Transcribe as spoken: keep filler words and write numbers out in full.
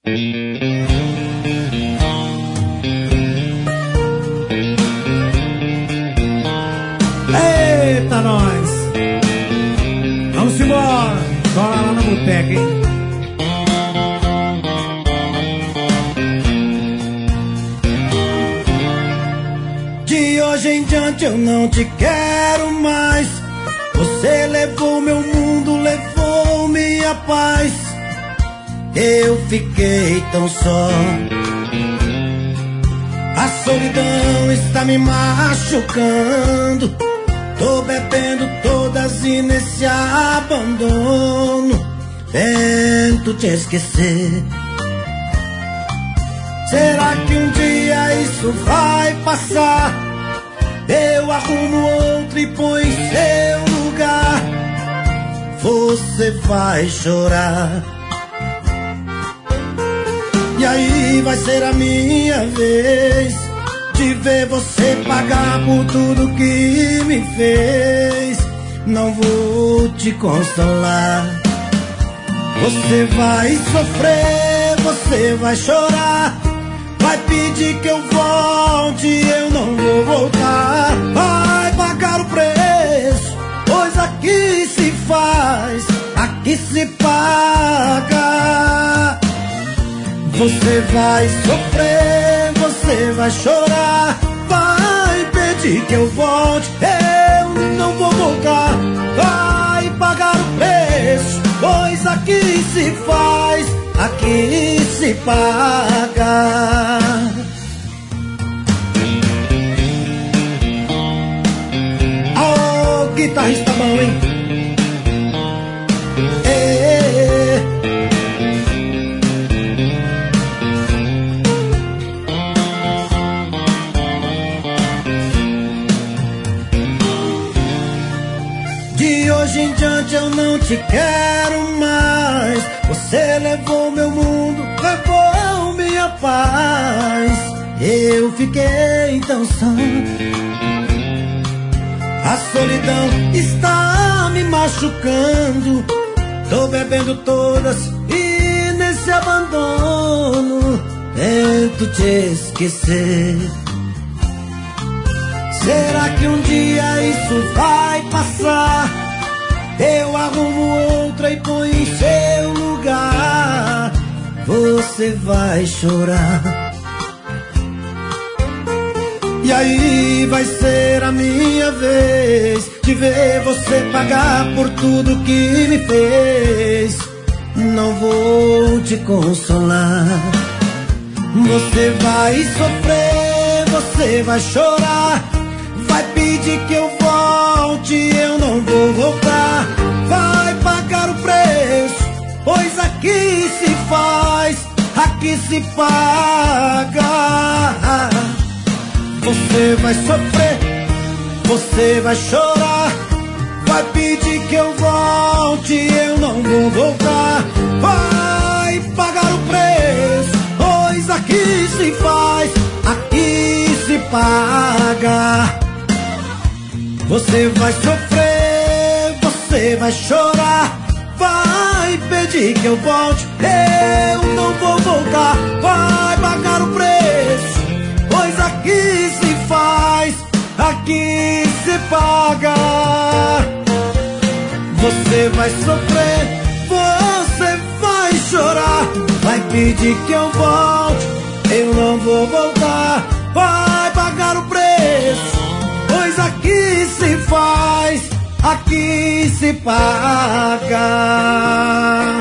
Eita, nós! Vamos embora! Cola lá na boteca, hein? De hoje em diante eu não te quero mais. Você levou meu mundo, levou minha paz. Eu fiquei tão só. A solidão está me machucando. Tô bebendo todas e nesse abandono tento te esquecer. Será que um dia isso vai passar? Eu arrumo outro e põe em seu lugar. Você vai chorar. E aí vai ser a minha vez de ver você pagar por tudo que me fez. Não vou te consolar. Você vai sofrer, você vai chorar. Vai pedir que eu volte, eu não vou voltar. Vai pagar o preço, pois aqui se faz, aqui se paga. Você vai sofrer, você vai chorar. Vai pedir que eu volte, eu não vou voltar. Vai pagar o preço, pois aqui se faz, aqui se paga. Oh, guitarrista bom, hein? Ei. De hoje em diante eu não te quero mais. Você levou meu mundo, levou minha paz. Eu fiquei tão só. A solidão está me machucando. Tô bebendo todas e nesse abandono tento te esquecer. Será que um dia isso vai passar? Eu arrumo outra e põe em seu lugar. Você vai chorar. E aí vai ser a minha vez de ver você pagar por tudo que me fez. Não vou te consolar. Você vai sofrer, você vai chorar. Vai pedir que eu volte, eu não vou voltar. Vai pagar o preço, pois aqui se faz, aqui se paga. Você vai sofrer, você vai chorar. Vai pedir que eu volte, eu não vou voltar. Vai pagar o preço, pois aqui se faz, aqui se paga. Você vai sofrer, você vai chorar. Vai pedir que eu volte, eu não vou voltar. Vai pagar o preço, pois aqui se faz, aqui se paga. Você vai sofrer, você vai chorar. Vai pedir que eu volte, eu não vou voltar. Vai pagar o preço, pois aqui se faz, aqui se paga.